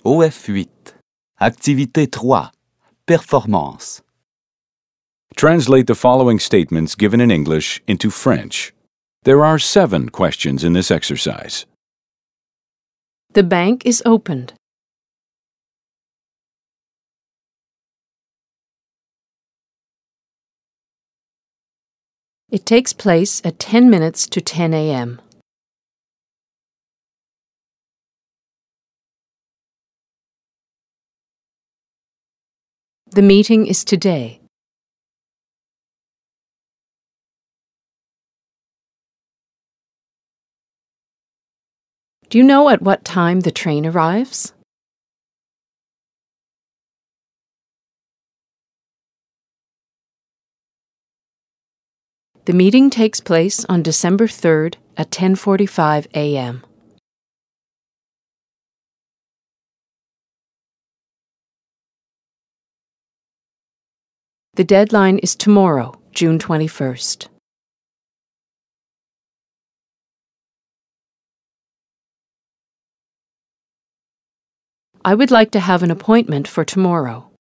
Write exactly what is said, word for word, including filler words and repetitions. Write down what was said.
O F huit. Activité trois. Performance. Translate the following statements given in English into French. There are seven questions in this exercise. The bank is opened. It takes place at ten minutes to ten a m The meeting is today. Do you know at what time the train arrives? The meeting takes place on December third at ten forty-five a m The deadline is tomorrow, June twenty-first. I would like to have an appointment for tomorrow.